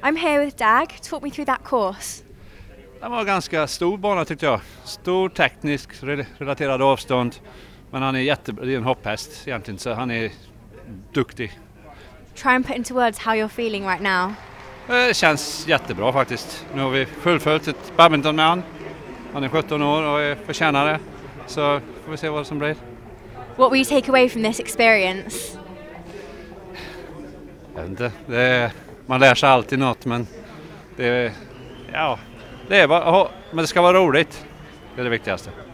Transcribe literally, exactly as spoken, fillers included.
I'm here with Dag. Talk me through that course. Det var en ganska stor bana tyckte jag. Stor teknisk relaterad avstånd. Men han är jätte, det är en hopphäst egentligen, så han är duktig. Try and put into words how you're feeling right now. Det känns jättebra faktiskt. Nu har vi fullföljt ett badminton med han. Han är sjutton år och är förtjänare. Så får vi se vad som blir. What will you take away from this experience? Jag vet inte. Det är, man lär sig alltid något, men det är, ja, det är bara, men det ska vara roligt. Det är det viktigaste.